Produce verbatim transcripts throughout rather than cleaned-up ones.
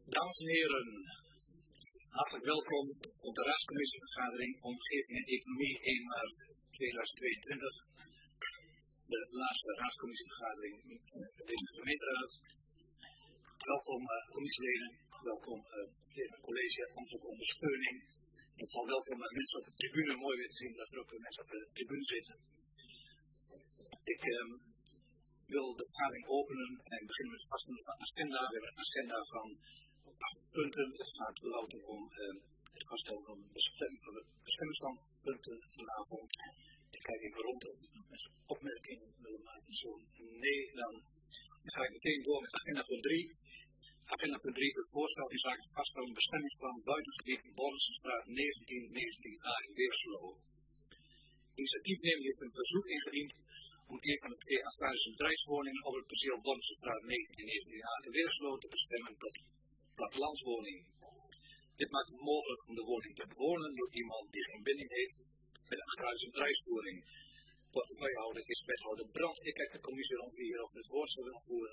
Dames en heren, hartelijk welkom op de raadscommissievergadering Omgeving en Economie één maart tweeduizend tweeëntwintig. De laatste raadscommissievergadering in deze gemeenteraad. Welkom uh, commissieleden, welkom uh, college, onze ondersteuning. En vooral welkom uh, mensen op de tribune, mooi weer te zien dat er ook uh, mensen op de tribune zitten. Ik uh, wil de vergadering openen en beginnen met het vaststellen van de agenda. We hebben een agenda van acht punten. Het gaat louter om uh, het vaststellen van bestemmingsstandpunten vanavond. Ik kijk even rond of ik nog mensen opmerkingen willen maken. Zo nee, dan ga ik meteen door met agenda punt drie. Agenda punt drie, het voorstel in zaken het vaststellen bestemmingsplan buitengebied Bollensenstraat negentien negentien a in Weerselo. Initiatiefnemer heeft een verzoek ingediend om een van de twee agrarische bedrijfswoningen op het perceel Bollensenstraat negentien negentien a in Weerselo te bestemmen tot plattelandswoning. Dit maakt het mogelijk om de woning te bewonen door iemand die geen binding heeft met de agrarische bedrijfsvoering. Portefeuillehouder is wethouder Brand. Ik kijk de commissie rond wie hier over het woord zou willen voeren.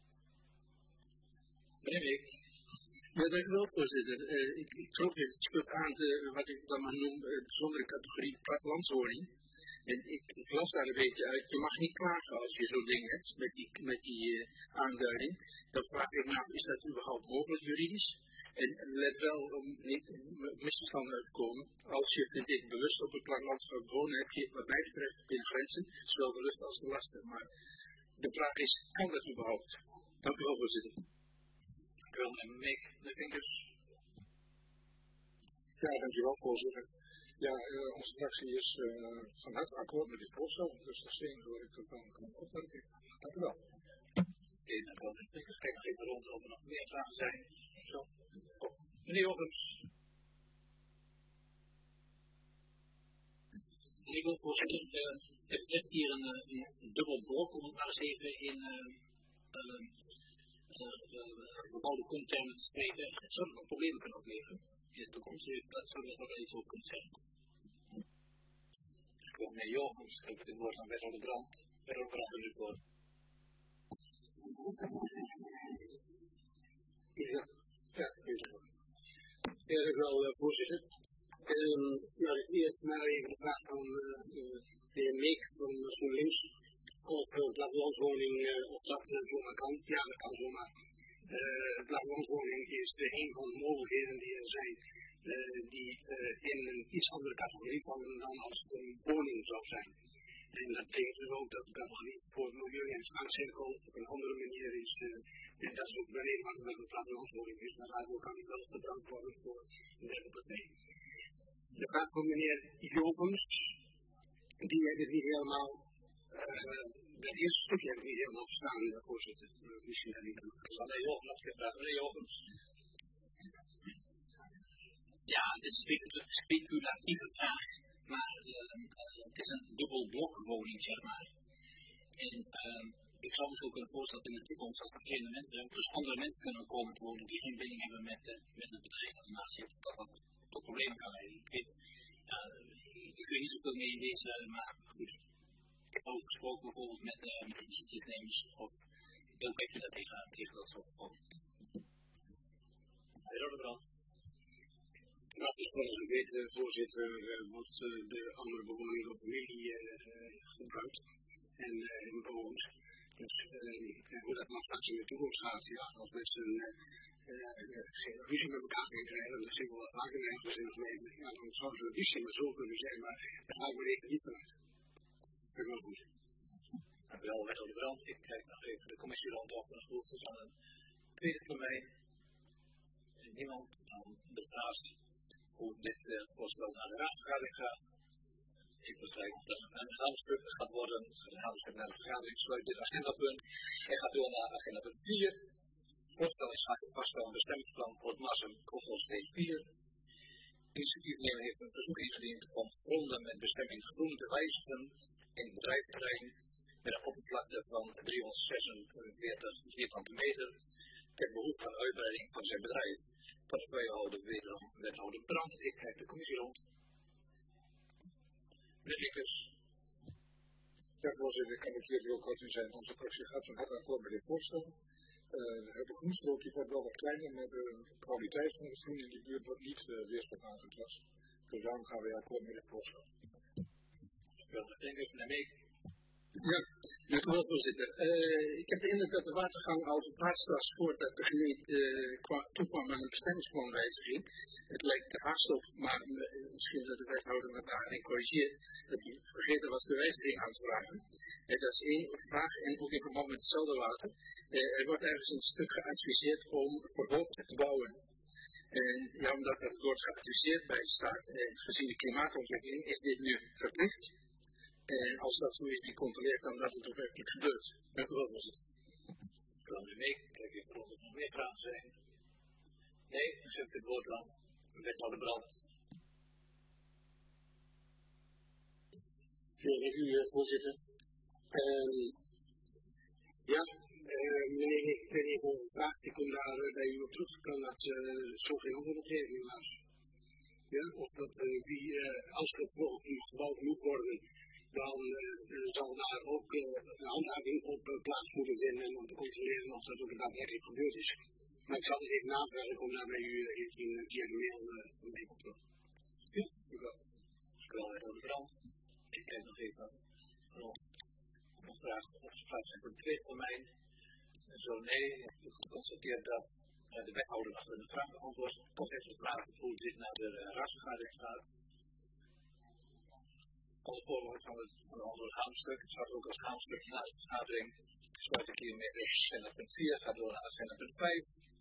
Meneer Meek. Ja, dank u wel, voorzitter. Uh, ik, ik trok weer het stuk aan de, wat ik dan maar noem, uh, bijzondere categorie plattelandswoning. En ik, ik las daar een beetje uit, je mag niet klagen als je zo'n ding hebt met die, met die uh, aanduiding. Dan vraag ik me af, is dat überhaupt mogelijk juridisch? En let wel om niet misverstanden uit te komen. Als je, vind ik, bewust op het platteland gaat wonen, heb je wat mij betreft binnen grenzen, zowel de lust als de lasten. Maar de vraag is, kan dat überhaupt? Dank u wel, voorzitter. Dank u wel, meneer Meek. Meneer Vinkers. Ja, dank u wel, voorzitter. Ja, uh, onze fractie is uh, van harte akkoord met dit voorstel, dus dat is het enige wat ik ervan kan opmerken. Dank u wel. Oké, dank u wel, meneer Vinkers. Kijk nog even rond of er nog meer vragen zijn. Zo. Oh, meneer Jochems. Ik wil voorzitter, uh, het ligt hier een, een, een dubbel blok, om het maar eens even in uh, uh, uh, uh, bepaalde contexten te spreken. Zou er nog problemen kunnen opleveren in de toekomst? Dat zou ik wel iets over kunnen zeggen. Ik wil meneer Jochems, ik heb het woord aan wethouder Brand. Wethouder Brand in het woord. Ja, ja, ja, dank u wel, uh, voorzitter. Um, nou, eerst maar even de vraag van uh, uh, de heer Meek van GroenLinks. Of uh, plattelandswoning, uh, of dat uh, zomaar kan. Ja, dat kan zomaar. Uh, plattelandswoning is uh, een van de mogelijkheden die er zijn, uh, die uh, in een iets andere categorie vallen dan als het een woning zou zijn. En dat betekent dus ook dat de categorie voor milieu- en staanscirkel op een andere manier is. Uh, en dat is ook de reden waarom het een plattelandswoning is, maar daarvoor kan die wel gebruikt worden voor de derde partij. De vraag van meneer Jochems, die heb ik niet helemaal, uh, het eerste stukje heb ik niet helemaal verstaan, uh, voorzitter. Uh, misschien dat niet. Meneer Jochems, nog een vraag. Meneer Jochems. Ja, het is een speculatieve vraag, maar uh, uh, het is een dubbel blok woning, zeg maar. En uh, ik zou me zo kunnen voorstellen in de toekomst, als er geen mensen, dus andere mensen kunnen komen te wonen die geen binding hebben met, uh, met het bedrijf dat ernaast zit, dat dat tot problemen kan leiden. Ik weet, uh, ik weet niet zoveel mee in deze, maar goed. Ik heb over gesproken bijvoorbeeld met, uh, met initiatiefnemers of heel kijk je dat tegen, tegen dat soort gevallen. Meneer Rodebrand. Nou, dus zoals u weet, uh, voorzitter, uh, wordt uh, de andere bewoning door familie uh, uh, gebruikt en, uh, en bewoond. Dus uh, hoe dat dan straks in de toekomst gaat, ja, als mensen uh, uh, geen ruzie met elkaar gaan krijgen, dat zie ik wel vaker nergens in de gemeente. Ja, dan zou het een liefst maar zo kunnen zijn, maar daar ga ik me even niet vanuit. Vind ik wel goed. Dank u wel, wethouder Brand. Ik kijk nog even de commissie rond of er nog behoefte is aan een tweede termijn. En niemand dan de vraag hoe dit uh, voorstel naar de raadsvergadering gaat. Ik begrijp dat het een haaldenstuk gaat worden. Een haaldenstuk naar de vergadering sluit dit agendapunt. En gaat door naar agendapunt vier. Voorstel is vaak vaststellen bestemmingsplan Oudmarsum Kogelstreek vier. Initiatiefnemer heeft een verzoek ingediend om gronden met bestemming groen te wijzigen in bedrijventerrein met een oppervlakte van driehonderdzesenveertig vierkante meter ter behoeve van uitbreiding van zijn bedrijf. Portefeuillehouder wederom wethouder Brand. Ik kijk de commissie rond. Meneer Vinkers. Ja, voorzitter, ik kan het hier heel kort in zijn. Onze fractie gaat van harte akkoord met dit voorstel. Uh, de groenstrook die wordt wel wat kleiner, maar de kwaliteit van de groen in die buurt wordt niet uh, weerstand aangetast. Dus daarom gaan we akkoord met het voorstel. Ja, dank u wel, voorzitter. Uh, ik heb de indruk dat de watergang al verplaatst was voordat de gemeente uh, toekwam aan een bestemmingsplanwijziging. Het lijkt te haast op, maar uh, misschien dat de wethouder me daarin corrigeert, dat hij vergeten was de wijziging aan te vragen. Uh, dat is één vraag en ook in verband met hetzelfde water. Uh, er wordt ergens een stuk geadviseerd om verhoogd te bouwen. En ja, omdat er wordt geadviseerd bij staat en gezien de klimaatontwikkeling is dit nu verplicht. En als dat zo is, die controleert dan dat het ook werkelijk gebeurt. Dank u wel, voorzitter. Ik wil nu mee. Kijk even of er nog meer vragen zijn. Nee, dan geef ik het woord aan wethouder Brandt. Ja, dank u, voorzitter. Uh, ja, uh, meneer, ik ben even over gevraagd. Ik kom daar uh, bij u op terug. Ik kan dat uh, zo geen antwoord op geven, helaas. Ja, of dat uh, wie, uh, als er vervolgens gebouwd moet worden, dan uh, zal daar ook uh, een handhaving op uh, plaats moeten vinden en om te controleren of dat ook daadwerkelijk gebeurd is. Maar ik zal het even navragen, ik kom daar bij u uh, even uh, via de mail uh, een week op terug. Ja, dank u wel. Ik wil weer door de brand. Ik kijk nog even rond. Een vraag of ze plaats zijn voor de tweede termijn. En zo nee, ik heb geconstateerd dat uh, de wethouder nog een vraag beantwoordt. Toch even de vraag hoe dit naar de uh, raadsvergadering gaat. Alle voorbeelden van het, van het andere haamstuk. Het staat ook als haamstuk na de vergadering. Sluit ik hiermee op agenda punt vier, gaat door naar agenda punt vijf.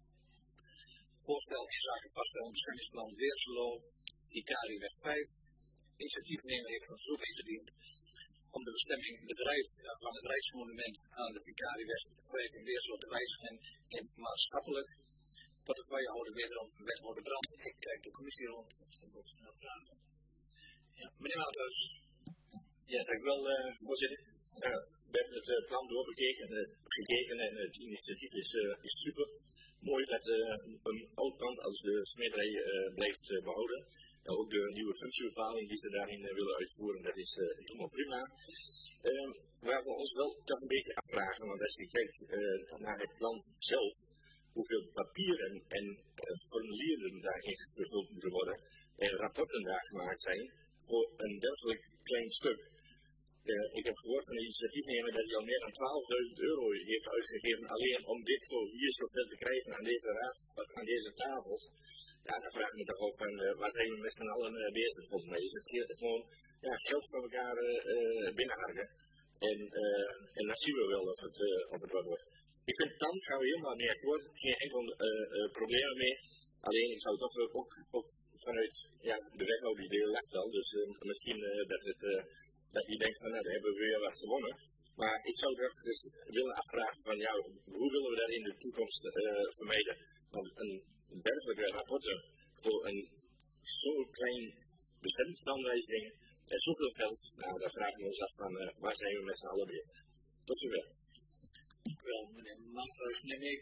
Voorstel in zaken vaststelling bestemmingsplan Weerselo, Vicarieweg vijf. Initiatiefnemer heeft een verzoek ingediend om de bestemming bedrijf van het Rijksmonument aan de Vicarieweg vijf in Weerselo te wijzigen in maatschappelijk. Portefeuillehouder wederom wethouder Brandt. Ik kijk de commissie rond of er nog vragen. Ja, meneer Maathuis. Ja, dank u wel, uh, voorzitter. Uh, we hebben het uh, plan doorbekeken uh, gekeken en uh, het initiatief is, uh, is super. Mooi dat uh, een oud pand als de smederij uh, blijft uh, behouden. Uh, ook de nieuwe functiebepaling die ze daarin uh, willen uitvoeren, dat is uh, helemaal prima. Uh, waar we ons wel toch een beetje afvragen, want als je kijkt uh, naar het plan zelf, hoeveel papieren en uh, formulieren daarin gevuld moeten worden en rapporten daar gemaakt zijn voor een dergelijk klein stuk. Uh, ik heb gehoord van de initiatiefnemer dat hij al meer dan twaalfduizend euro heeft uitgegeven alleen om dit zo hier zo ver te krijgen aan deze raad, aan deze tafels. Ja, dan vraag ik me toch af van uh, waar zijn we met z'n allen uh, bezig volgens mij. Is het gewoon ja, geld van elkaar uh, binnenharken. En, uh, en dan zien we wel of het, uh, of het wat wordt. Ik vind dan gaan we helemaal mee akkoord, geen enkel uh, uh, probleem mee. Alleen ik zou toch ook, ook vanuit ja, de wethouder die deel legt al, dus uh, misschien uh, dat, het, uh, dat je denkt van nou, daar hebben we weer wat gewonnen. Maar ik zou toch dus willen afvragen van ja, hoe willen we dat in de toekomst uh, vermijden? Want een dergelijke rapporten voor een zo'n klein bestemmingsplanwijziging en zoveel geld, nou daar vragen we ons af van uh, waar zijn we met z'n allen bezig. Tot zover. Wel, meneer Maathuis, neem ik.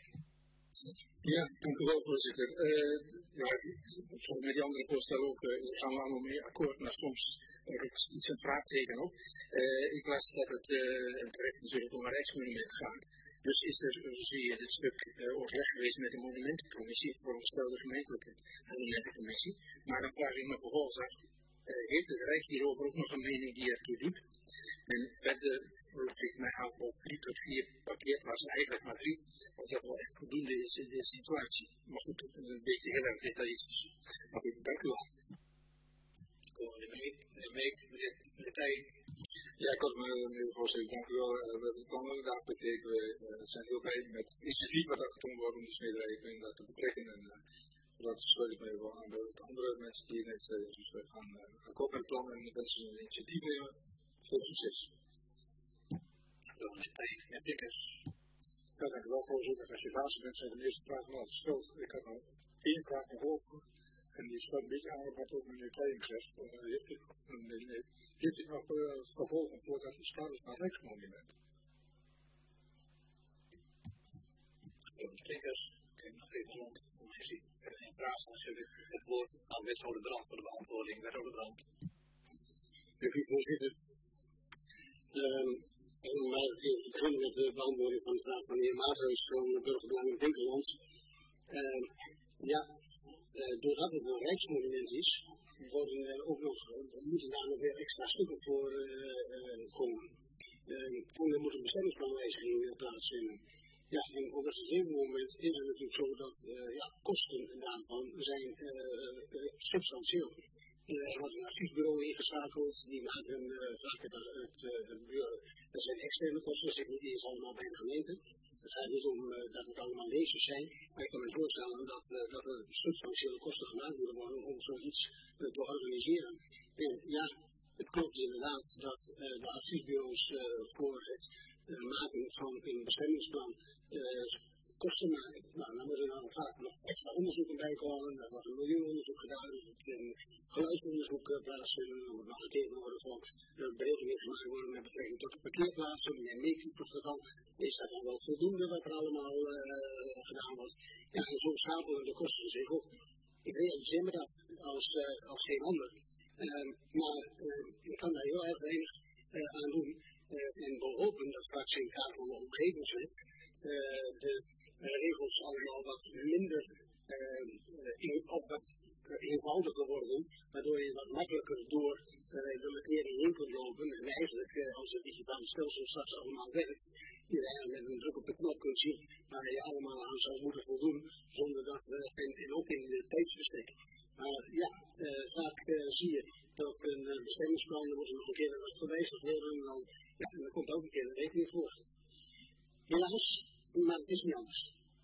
Ja, dank u wel, voorzitter. Uh, ja, zoals met die andere voorstellen ook, uh, gaan we allemaal mee akkoord, maar soms heb ik iets een vraagteken op. Uh, ik las dat het uh, terecht natuurlijk om een Rijksmonument gaat. Dus is er, zie je, dit stuk uh, overleg geweest met de monumentencommissie, voorgestelde gemeentelijke monumentencommissie. Maar dan vraag ik me vervolgens af, uh, heeft het Rijk hierover ook nog een mening die ertoe doet? En verder vroeg ik mij af of drie tot vier parkeerplaatsen, eigenlijk maar drie, als dat wel echt voldoende is in deze situatie. Maar goed, een beetje heel erg detailistisch. Maar goed, dank u wel. Komen we mee, meneer Meek, meneer Tij. Ja, kort meneer de voorzitter, dank u wel. Uh, we hebben het plan inderdaad bekeken. We uh, zijn heel blij met het initiatief wat er getoond wordt om de smederij in dat te betrekken. En uh, dat sluit ik mij wel aan bij de andere mensen die hier net zeiden. Dus we gaan uh, akkoord met het plan en wensen een initiatief nemen. Veel succes. Meneer Vickers. Ja, dank u wel, voorzitter. Als je het laatste bent, zijn de eerste vragen al gesteld. Ik had nog één vraag nog over. En die sluit een beetje aan op wat ook meneer Klein gezegd. Uh, heeft dit nog, nee, nee, heeft dit nog uh, gevolgen voordat het staat is van het Rijksmonument? Meneer Vickers, kijk nog even rond. Voor mij zie ik verder geen vraag. Dan geef ik het woord aan wethouder Brandt voor de beantwoording. Wethouder Brandt. Dank u, voorzitter. Um, Maar ik begin met de beantwoording van de vraag van de heer Maathuis van Burgerbelang in Dinkeland. Uh, ja, uh, doordat het een rijksmonument is, worden er ook nog, moeten daar nog weer extra stukken voor uh, uh, komen. Uh, en er moet een bestemmingsplanwijziging uh, plaatsvinden. Ja, en op een gegeven moment is het natuurlijk zo dat uh, ja, kosten daarvan zijn uh, uh, substantieel. Uh, er wordt een adviesbureau ingeschakeld, die maken uh, vaak het, het, het bureau. Dat zijn externe kosten, dat zit niet eens allemaal bij de gemeente. Het gaat niet om uh, dat het allemaal lezers zijn, maar ik kan me voorstellen dat, uh, dat er substantiële kosten gemaakt moeten worden om zoiets uh, te organiseren. En ja, het klopt inderdaad dat uh, de adviesbureaus uh, voor het uh, maken van een bestemmingsplan uh, kosten maken. Nou, dan moeten er dan vaak nog extra onderzoeken bij komen. Er wordt een milieuonderzoek gedaan, er moet een geluidsonderzoek uh, plaatsvinden. Er moet nog gekeken worden van uh, berekeningen gemaakt worden met betrekking tot de parkeerplaatsen. Meneer Meekie vroeg dat al. Is dat dan wel voldoende wat er allemaal uh, gedaan wordt? Ja, en zo stapelen de kosten zich op. Ik realiseer me dat als, uh, als geen ander. Uh, maar uh, ik kan daar heel erg weinig uh, aan doen. Uh, en we hopen dat straks in het kader van de omgevingswet uh, de uh, regels allemaal wat minder uh, in, of wat uh, eenvoudiger worden, waardoor je wat makkelijker door uh, de materie heen kunt lopen. En eigenlijk, uh, als het digitale stelsel straks allemaal werkt, je eigenlijk met een druk op de knop kunt zien waar je allemaal aan zou moeten voldoen, zonder dat, uh, en, en ook in de tijdsbestek. Maar ja, uh, vaak uh, zie je dat een uh, bestemmingsplan, er moet nog een keer wat gewijzigd worden, en dan, ja, en er komt ook een keer een rekening voor. Helaas, maar het is niet anders.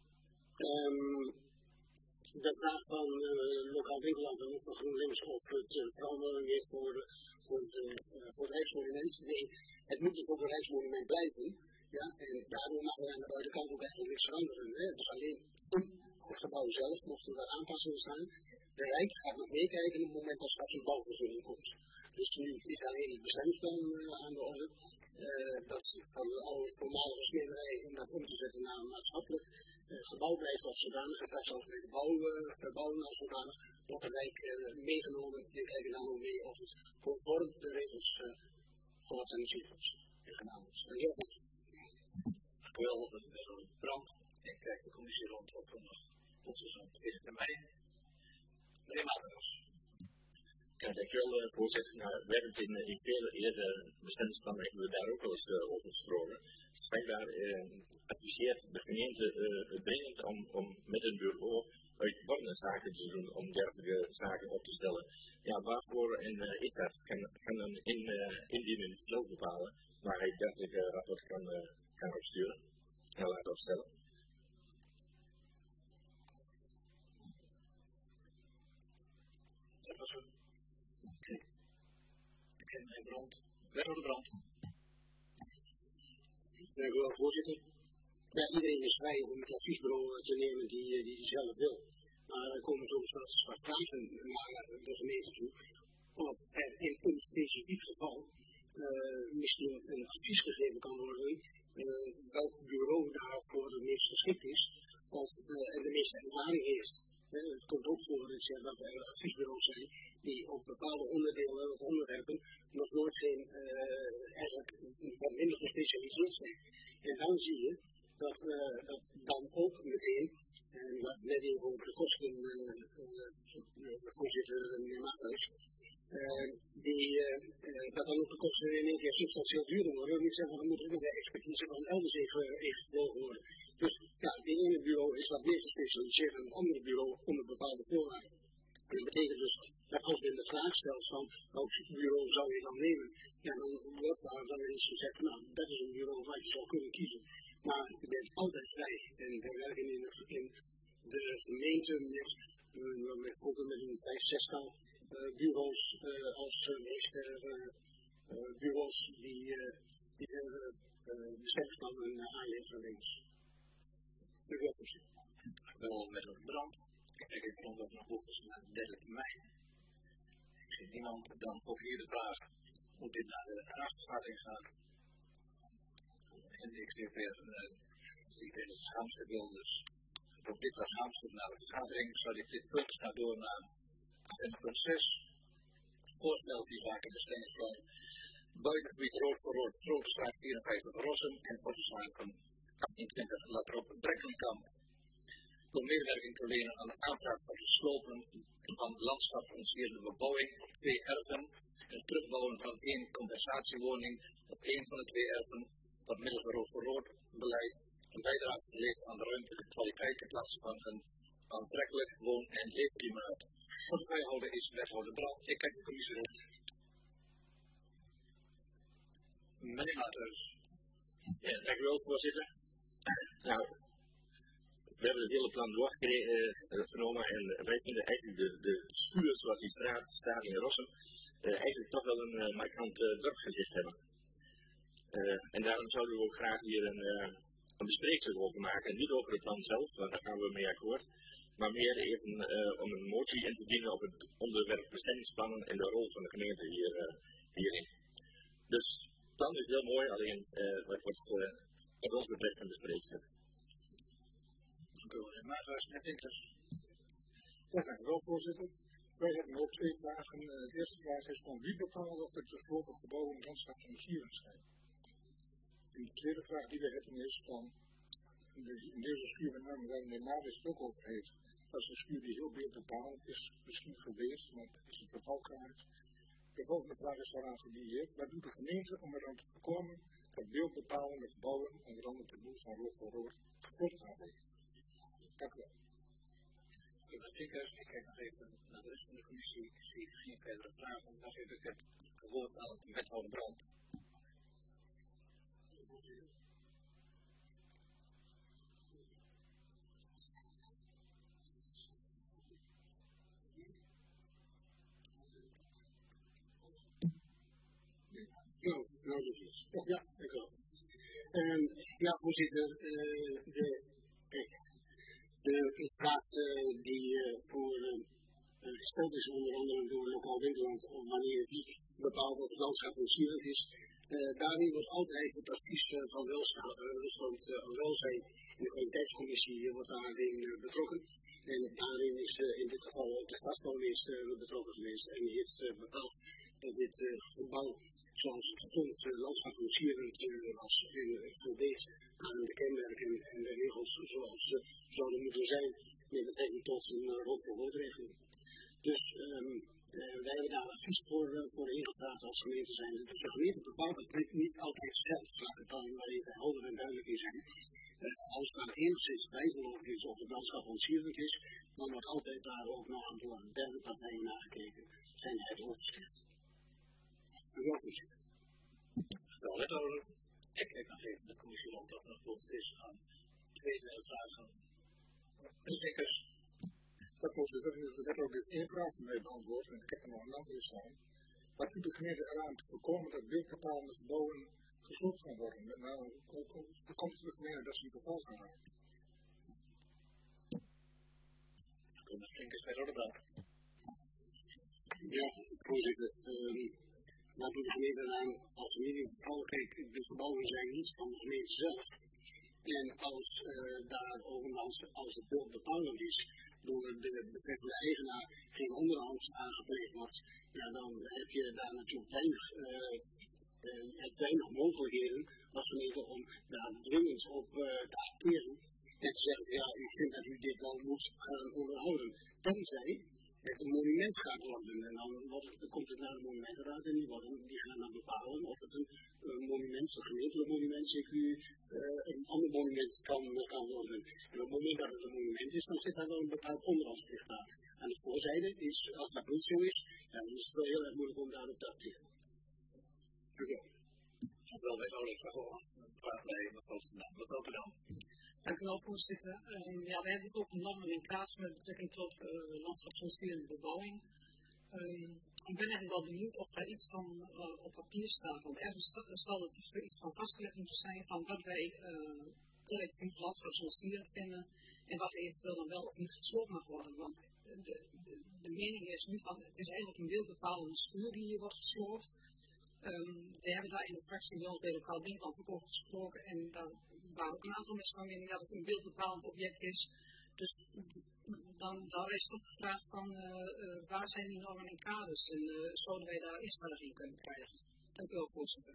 Um, de vraag van uh, lokaal winkelland en van GroenLinks of het uh, verandering heeft voor, uh, voor, de, uh, voor het Rijksmonument. Nee, het moet dus ook een Rijksmonument blijven. Ja, en daardoor mag er aan de buitenkant ook eigenlijk niks veranderen. Hè? Dus alleen het gebouw zelf mochten er aanpassingen staan. De Rijk gaat nog meekijken op het moment dat straks een bouwvergunning komt. Dus nu is alleen het bestemmingsplan uh, aan de orde. Uh, dat van de oude voormalige smederij om dat om te zetten naar een maatschappelijk uh, gebouw blijft als zodanig. En straks ook met de bouw uh, verbouwen als zodanig. Wordt de Rijk uh, meegenomen en kijken dan ook mee of het conform de regels uh, georganiseerd wordt en gedaan wordt. En heel goed. Dank u wel, meneer Brand. Ik kijk de commissie rond of we nog of we zo'n tweede termijn. Meneer Maathuis. Ja, dankjewel, uh, voorzitter. Nou, we hebben het in, in vele eerdere bestemmingsplannen hebben we daar ook wel eens uh, over gesproken. Schijnbaar uh, adviseert de gemeente uh, dringend om, om met een bureau uitbordende zaken te doen, om dergelijke zaken op te stellen. Ja, waarvoor en, uh, is dat? Kan, kan een in, uh, indiener zelf bepalen waar hij dergelijke uh, rapporten kan, uh, kan opsturen en laten opstellen. Dat was het. Ik ken hem even rond. Wethouder Brand. Dank u wel, voorzitter. Ja, iedereen is vrij om het adviesbureau te nemen die hij die, die zelf wil. Maar er komen soms wat, wat vragen naar de gemeente toe. Of er in een specifiek geval uh, misschien een advies gegeven kan worden. Uh, welk bureau daarvoor het meest geschikt is. Of uh, en de meeste ervaring heeft. Uh, het komt ook voor dat, ja, dat er adviesbureaus zijn die op bepaalde onderdelen of onderwerpen nog nooit geen, uh, eigenlijk wat minder gespecialiseerd zijn. En dan zie je dat, uh, dat dan ook meteen, en we hadden net even over de kosten, uh, uh, de voorzitter meneer Maathuis, uh, die, uh, uh, dat dan ook de kosten in één keer substantieel duurder worden. Dat moet zeggen, dan moet er ook nog de expertise van elders ingevlogen worden. Dus ja, het ene bureau is wat meer gespecialiseerd dan het andere bureau onder bepaalde voorwaarden. En dat betekent dus dat als men de vraag stelt van welk bureau zou je dan nemen, ja, dan wordt daar dan eens gezegd van nou, dat is een bureau waar je zou kunnen kiezen. Maar je bent altijd vrij. En wij werken in, het, in de gemeente met, uh, met, met een vijf, zestal uh, bureaus uh, als uh, meeste uh, uh, bureaus die, uh, die uh, uh, bestemmingsplannen uh, aanleveren bij ons. Dank u wel, voorzitter. Dank u wel, wethouder Brand. Ik kijk even rond of er nog behoefte is naar de derde termijn. Ik zie niemand. Dan ook hier de vraag hoe dit naar de raadsvergadering gaat. En ik zie weer, uh, ik weet dat het Schaamstuk wil, dus ook dit was Schaamstuk naar de vergadering. Zal ik dit punt gaan door naar agenda punt zes. Voorstel die zaken bestemmingsplan buitengebied rood voor rood, Slotenstraat vierenvijftig Rossum en Pottenstraat van achtentwintig Latrop Brekkenkamp. Door medewerking te lenen aan de aanvraag tot het slopen van landschapsomscherende bebouwing op twee erven en het terugbouwen van één compensatiewoning op één van de twee erven wat middels van rood voor rood beleid een bijdrage geleverd aan de ruimtelijke kwaliteit ten plaatse van een aantrekkelijk woon- en leefklimaat. Portefeuillehouder is wethouder Brandt. Ik kijk de commissie rond. Meneer Maathuis. Ja, dank u wel, voorzitter. Nou, we hebben het hele plan doorgenomen en wij vinden eigenlijk de, de schuur zoals die straat staat in Rossum uh, eigenlijk toch wel een uh, markant uh, dorpsgezicht hebben. Uh, en daarom zouden we ook graag hier een, uh, een bespreekstuk over maken. Niet over het plan zelf, want daar gaan we mee akkoord. Maar meer even uh, om een motie in te dienen op het onderwerp bestemmingsplannen en de rol van de gemeente hier, uh, hierin. Dus het plan is heel mooi, alleen uh, wat wordt uh, wat ons betreft een bespreekstuk. Dank u wel, meneer Maathuis. Meneer Vinkers. Ja, dank u wel, voorzitter. Wij hebben ook twee vragen. Uh, de eerste vraag is van wie bepaalt of er gesloten gebouwen en landschapsomgeving zijn. En de tweede vraag die we hebben is van de, in deze schuur met name waar meneer Maathuis het ook over heeft. Dat is een schuur die heel beeldbepalend is, misschien geweest, maar het is een vervalkaart. De volgende vraag is daaraan gelieerd. Wat doet de gemeente om eraan te voorkomen dat beeldbepalende gebouwen, onder andere de boel van rood voor rood, gesloten gaan worden? Dank u wel. Meneer Vinkers, ik kijk nog even naar de rest van de commissie. Ik zie geen verdere vragen. Dan geef ik het woord aan de wethouder Brandt. Nou, nou dat is. Ja, dank u wel. Um, ja, voorzitter, uh, de, kijk, de, de vraag uh, die uh, voor uh, gesteld is onder andere door lokaal winkelland of wanneer wie bepaalt of het landschap ontsierend is. Uh, daarin wordt altijd het advies uh, van welstand, uh, welstand uh, welzijn in de kwaliteitscommissie uh, wordt daarin uh, betrokken. En daarin is uh, in dit geval ook de stadsbouwmeester uh, betrokken geweest en die heeft uh, bepaald dat dit uh, gebouw zoals het stond uh, landschap ontsierend uh, was en uh, voldeed aan de kenmerken en de regels zoals ze uh, zouden moeten zijn met betrekking tot een uh, rood voor rood regeling. Dus um, uh, wij hebben daar advies voor, uh, voor ingevraagd als gemeente zijn. Dus de gemeente bepaalt het niet altijd zelf, laat het dan maar even helder en duidelijk in zijn. Uh, als er enigszins twijfel over is of het landschap ontsierend is, dan wordt altijd daar ook nog door derde partijen nagekeken. Zijn het overschrift? Dank u wel, voorzitter. Wel, wethouder. Ik kijk nog even de commissie rond of er nog behoefte is aan tweede vragen. Meneer Vinkers. Ja, voorzitter, de wethouder heeft één vraag van mij beantwoord en ik heb er nog een andere staan. Wat doet de gemeente eraan te voorkomen dat beeldbepalende gebouwen gesloten gaan worden? Met name, hoe voorkomt de gemeente dat ze in verval gaan raken? Meneer Vinkers, wethouder Brandt. Ja, voorzitter. Um, wat doet de gemeente eraan als ze niet in verval kijken? De gebouwen zijn niet van de gemeente zelf. En als uh, daar ook als, als het beeld bepalend is door de betreffende eigenaar geen onderhoud aangepleegd wordt, ja, dan heb je daar natuurlijk weinig, uh, uh, je hebt weinig mogelijkheden als gemeente om daar dwingend op uh, te acteren en te zeggen van ja, ik vind dat u dit wel moet gaan onderhouden. Tenzij het een monument gaat worden en dan, wordt het, dan komt het naar de monumentenraad en die, worden, die gaan dan bepalen of het een, een monument, een gemeentelijk monument, C Q, uh, een ander monument kan, kan worden. En op het moment dat het een monument is, dan zit daar wel een bepaald onderhoudsplicht aan. Aan de voorzijde is, als dat niet zo is, ja, dan is het wel heel erg moeilijk om daarop te acteren. Dank u wel. Wel, wethouder, ik zag al een vraag bij mevrouw Van Mevrouw Van Dam. Dank u wel, voorzitter. Um, ja, we hebben het over normen en kaders met betrekking tot uh, landschapsomscherende bebouwing. Um, ik ben eigenlijk wel benieuwd of daar iets van uh, op papier staat, want ergens zal er toch iets van vastgelegd moeten zijn van wat wij uh, collectief landschapsomscherend vinden en wat eventueel dan wel of niet gesloten mag worden. Want de, de, de mening is nu van, het is eigenlijk een beeldbepalende schuur die hier wordt gesloten. Um, we hebben daar in de fractie bij ons bij lokaal dienstland ook over gesproken en daar waren ook een aantal mensen van mening dat het een beeldbepalend object is. Dus dan, dan is toch de vraag van uh, uh, waar zijn die normen en kaders en uh, zouden wij daar instemming in kunnen krijgen. Dank u wel, voorzitter.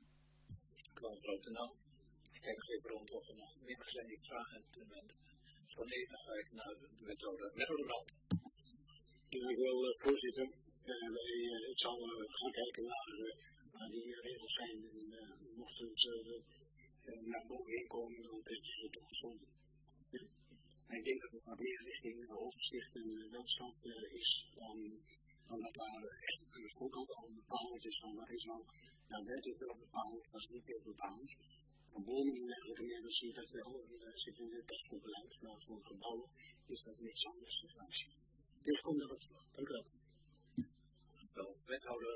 Ik wil mevrouw Ten Dam. Ik kijk nog even rond of er nog meer zijn die vragen hebben op dit moment. Zo nee, dan ga ik naar de wethouder. Wethouder Brand. Dank u wel, voorzitter. Uh, wij, uh, ik zal uh, gaan kijken naar, uh, waar die regels zijn. En uh, mochten ze uh, uh, naar boven heen komen, dan ben je er toegestaan. Ja. Ik denk dat het wat meer richting uh, overzicht en uh, welstand uh, is dan, dan dat daar uh, echt aan de voorkant al bepaald is van wat is nou daadwerkelijk wel bepaald, was niet meer bepaald. Van bomen en dergelijke meer, dan zie je dat wel. En uh, zit in het beleid, maar voor een gebouw is dat niets anders. Dus kom daarop terug. Dank u wel. Dank u wel, wethouder.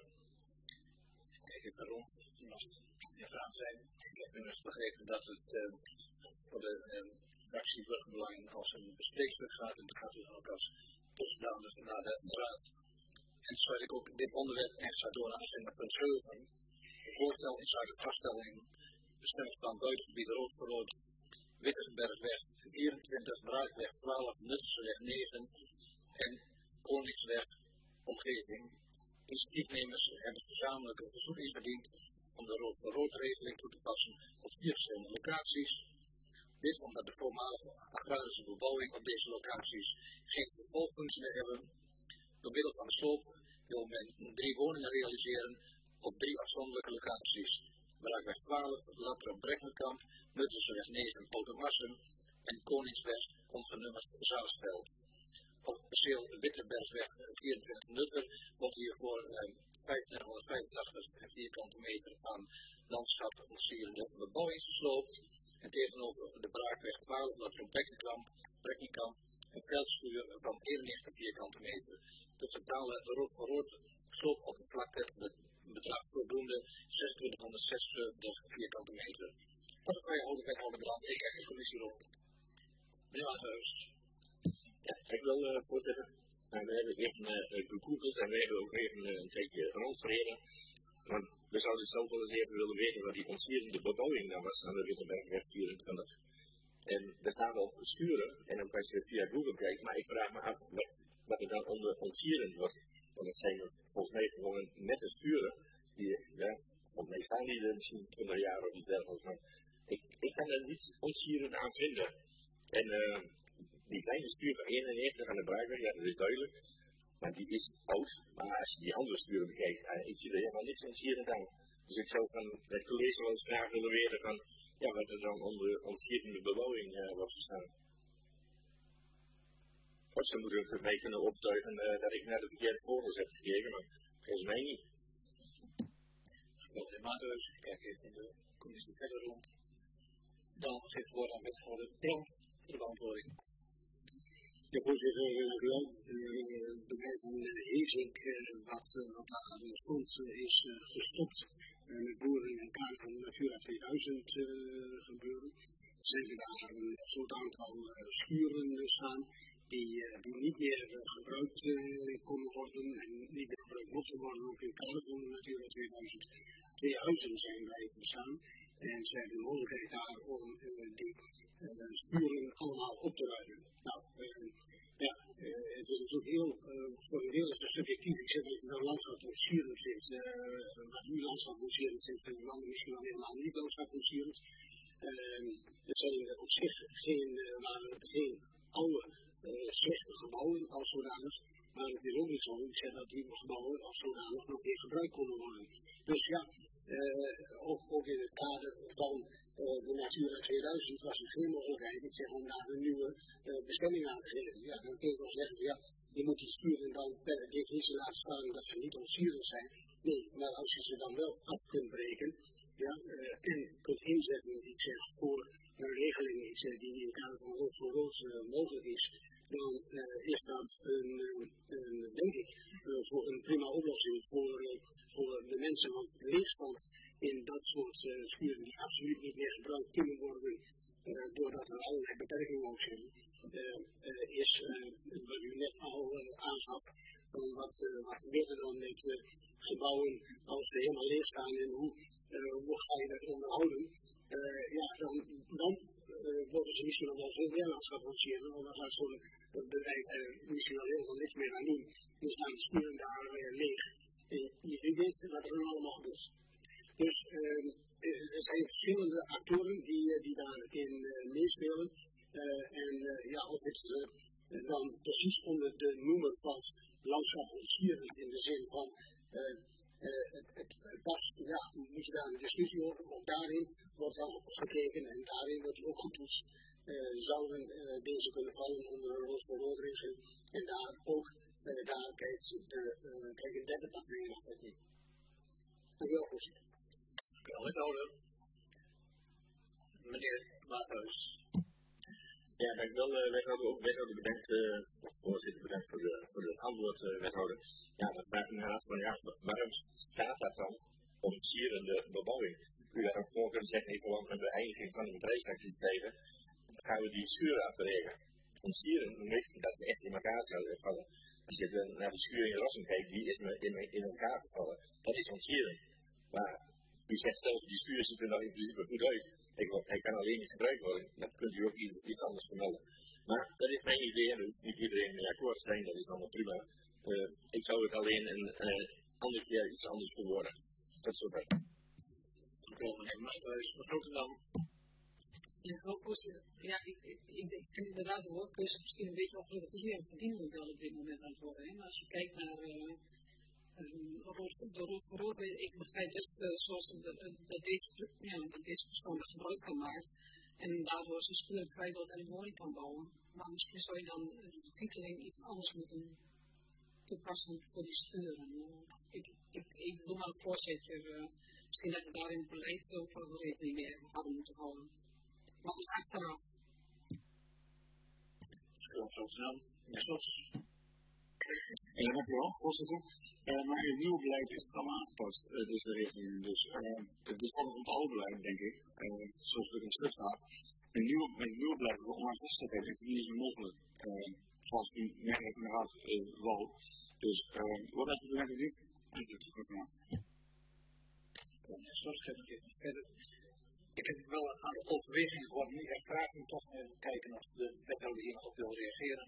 Ik kijk even rond of er nog meer vragen zijn. Ik heb inmiddels begrepen dat het uh, voor de uh, fractie Burgerbelangen als een bespreekstuk gaat. En dat gaat u ook als tussendanig naar de raad. En sluit ik ook dit onderwerp extra door naar agenda punt zeven. Een voorstel in zaken vaststelling bestemmingsplan buitengebied Rood voor Rood, Wittenbergsweg vierentwintig, Braakweg twaalf, Nutterseweg negen en Koningsweg omgeving. Initiatiefnemers hebben gezamenlijk een verzoek ingediend om de Rood voor Rood regeling toe te passen op vier verschillende locaties. Dit omdat de voormalige agrarische bebouwing op deze locaties geen vervolgfunctie meer hebben. Door middel van de sloop wil men drie woningen realiseren op drie afzonderlijke locaties. Braakweg twaalf, Latrop Brekkenkamp, Nutterseweg negen, Oudermassen en Koningsweg ongenummerd Zaalsveld. Op perceel Wittenbergsweg vierentwintig Nutter wordt hiervoor eh, vijfentwintighonderdvijfentachtig vierkante meter aan landschap ontsierende bebouwing gesloopt. En tegenover de Braakweg twaalf Latrop Brekkenkamp, Brekkenkamp een veldschuur van eenennegentig vierkante meter. De totale rood voor rood sloopoppervlakte bedraagt voldoende zesentwintighonderdzesenzeventig vierkante meter. Portefeuillehouder bij Oude Brand, ik kijk de commissie rond. Meneer Maathuis. Ja, ik wil uh, voorzitter. Nou, we hebben even uh, gegoogeld en we hebben ook even uh, een tijdje rondgereden. Want we zouden zelf wel eens even willen weten wat die ontsierende bebouwing dan was aan de Wittenbergweg vierentwintig. En er staan al schuren, en ook als je via Google kijkt, maar ik vraag me af wat, wat er dan onder ontsierend wordt. Want het zijn volgens mij gewoon nette schuren, die, ja, volgens mij staan die er misschien twintig jaar of iets dergelijks, maar ik, ik kan er niets ontsierend aan vinden. En uh, die kleine schuur van eenennegentig aan de Braakweg, ja dat is duidelijk, maar die is oud, maar als je die andere schuren bekijkt, uh, ik zie er helemaal niks ontsierend aan. Dus ik zou van het college wel eens graag willen weten van, ja, wat er dan onder ontschierende bebouwing uh, was gestaan. Of ze moeten mij kunnen overtuigen uh, dat ik naar de verkeerde foto's heb gekeken, maar volgens mij niet. Meneer Maathuis, ik kijk even in de commissie verder rond. Dan geeft het woord aan wethouder Brand voor de beantwoording. Ja, voorzitter, dank u wel. Het bedrijf van Heesink, wat, wat daar stond, is uh, gestopt uh, met boeren en kaart van Natura tweeduizend uh, gebeuren. Ze hebben daar een groot aantal uh, schuren staan die, uh, die niet meer uh, gebruikt uh, konden worden en niet meer gebruikt mochten worden ook in het kader van Natura tweeduizend. Twee huizen zijn blijven staan en ze hebben de mogelijkheid daar om uh, die uh, schuren allemaal op te ruimen. Nou, uh, ja, uh, het is natuurlijk heel, uh, voor een deel is het subjectief. Ik zeg dat je een landschap ontsierend vindt. Uh, wat u landschap ontsierend vindt, vinden anderen misschien wel helemaal niet landschap ontsierend. Uh, het zijn op zich geen, uh, waren het geen oude, uh, slechte gebouwen als zodanig. Maar het is ook niet zo, ik zeg dat die gebouwen als zodanig nog weer gebruikt konden worden. Dus ja, uh, ook, ook in het kader van uh, de Natura tweeduizend was er geen mogelijkheid, ik zeg, om daar een nieuwe uh, bestemming aan te geven. Ja, dan kun je wel zeggen, ja, je moet die schuren dan per definitie laten staan dat ze niet ontsierend zijn. Nee, maar als je ze dan wel af kunt breken, ja, uh, en kunt inzetten, ik zeg, voor een regeling, ik zeg, die in het kader van rood voor rood uh, mogelijk is, dan uh, is dat een, een, denk ik, uh, voor een prima oplossing voor, uh, voor de mensen. Want leegstand in dat soort uh, schuren die absoluut niet meer gebruikt kunnen worden, uh, doordat er allerlei beperkingen ook zijn, uh, uh, is uh, wat u net al uh, aangaf, van wat, uh, wat gebeurt er dan met uh, gebouwen als ze helemaal leeg staan en hoe, uh, hoe ga je dat onderhouden? Uh, ja, dan, dan uh, worden ze misschien nog wel veel meer landschap ontsierend, want dan gaat zo'n bedrijf er misschien wel helemaal niks meer aan doen. Dan staan de schuren daar uh, leeg. En je weet wat er dan allemaal gebeurt. Dus uh, er zijn verschillende actoren die, uh, die daarin uh, meespelen. Uh, en uh, ja, of het uh, dan precies onder de noemer valt landschap ontsierend in de zin van uh, uh, het, het, het past, ja, moet je daar een discussie over. Ook daarin wordt dan gekeken en daarin wordt ook getoetst. Uh, zouden uh, deze kunnen vallen onder een rood voor rood regeling. En daar ook, uh, daar kijkt de, uh, kijkt een derde partij naar het niet. Dank u wel, voorzitter. Dank u wel, wethouder. Meneer Maathuis. Ja, dank u wel, uh, wethouder. Ook wethouder bedankt, uh, voorzitter, bedankt voor de, voor de antwoord, uh, wethouder. Ja, dan vraag ik me af van, ja, waarom staat dat dan om tierende bebouwing? U had ook gewoon kunnen zeggen, in verband met de beëindiging van de bedrijfsactiviteiten, gaan we die schuren afbreken. Ontsieren, dan weet je dat ze echt in elkaar zouden vallen. Als je naar de schuur in Rossum kijkt, die is in, in elkaar gevallen. Dat is ontsieren. Maar u zegt zelf, die schuur ziet er nog in principe goed uit. Ik, hij kan alleen niet gebruikt worden. Dat kunt u ook iets, iets anders vermelden. Maar dat is mijn idee en daar hoeft niet iedereen mee akkoord te zijn. Dat is allemaal prima. Uh, ik zou het alleen een uh, andere keer iets anders verwoorden. Tot zover. Dank u wel, meneer Maathuis. Mevrouw de Dam. Ja, wel voorzitter. Ja, ik, ik, ik, ik vind inderdaad de woordkeuze misschien een beetje ongelukkig. Het is weer een verdienmodel op dit moment aan het worden. Hè? Maar als je kijkt naar uh, um, rood, de rood voor rood, ik begrijp best uh, zoals de, uh, dat, deze, ja, dat deze persoon er gebruik van maakt. En daardoor zijn schuur kwijt wordt en een woning kan bouwen. Maar misschien zou je dan de titeling iets anders moeten toepassen voor die schuren. Uh, ik, ik, ik doe maar een voorzetje. Uh, misschien dat we daar in het beleid ook wel rekening mee hadden moeten houden. Wat is achteraf? Ja, dank u wel, voorzitter. Uh, maar in het nieuwe beleid is het allemaal aangepast, uh, deze richting. Dus uh, het is van het oude beleid, denk ik, uh, zoals het in de schrift staat. Een nieuw, met het nieuwe beleid, wat online vastgesteld is, is het niet zo mogelijk. Uh, zoals u net even in de raad uh, wou. Dus uh, wat heb je er net niet? Eigenlijk goed gedaan. Verder. Ik heb wel een aantal overwegingen gehoord. Ik vraag me toch even kijken of de wethouder hier nog op wil reageren.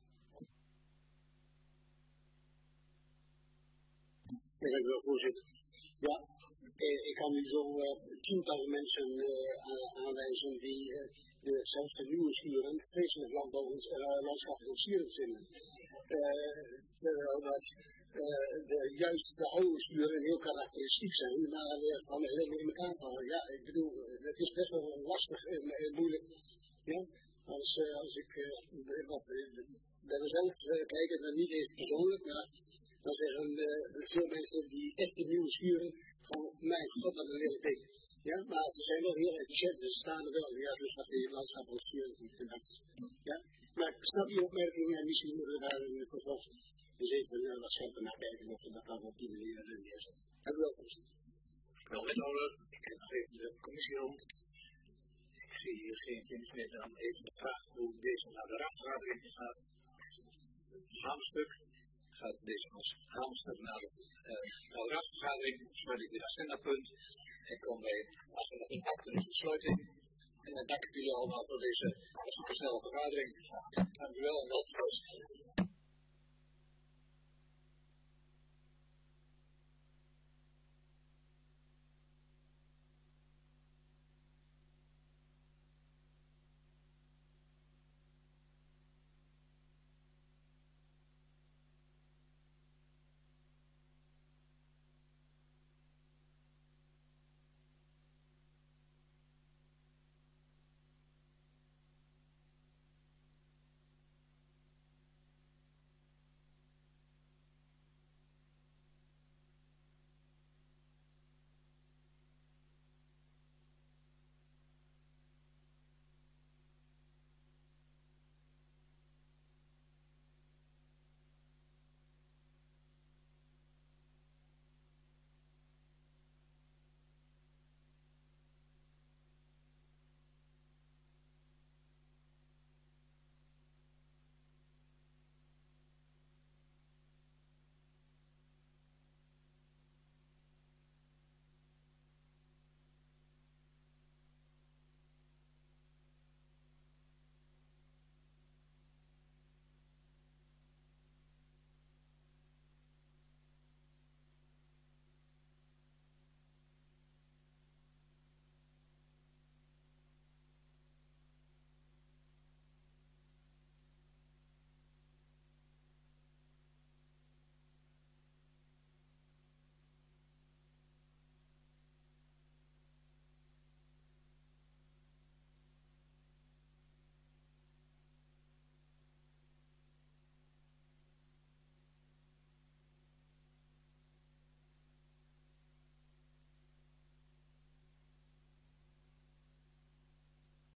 Ja, dank u wel, voorzitter. Ja, ik kan nu zo uh, tientallen mensen uh, aanwijzen die uh, de, zelfs de nieuwe schuren vreselijk landbouw, uh, landschappelijk ontsierend vinden. Uh, terwijl dat uh, de, juist de oude schuren heel karakteristiek zijn, maar uh, van helemaal in elkaar vallen. Ja, ik bedoel, het is best wel lastig en, en moeilijk. Ja? Als, uh, als ik uh, wat uh, bij mezelf uh, kijk, dan niet eens persoonlijk, maar dan zeggen uh, veel mensen die echt de nieuwe schuren van, mijn god, wat een lelijk ding. Ja, maar ze zijn wel heel efficiënt, dus ze staan er wel. Ja, dus dat vind je het landschap ontsierend. Ja, maar ik snap die opmerking en misschien moeten we daar in vervolg dus even uh, wat scherper naar kijken of we dat dan op die manier uh, neerzetten. Dank u wel, voorzitter. Wel, wethouder, ik kijk nog even de commissie rond. Ik zie hier geen zin meer dan even de vraag hoe deze naar de raadsvergadering gaat. Het hamerstuk. Gaat deze als hamerstuk naar de uh, raadsvergadering. Sluit ik dit agendapunt. En kom bij als we nog niet af kunnen sluiting. En dan dank ik jullie allemaal voor deze snelle vergadering. Dank u wel en wel te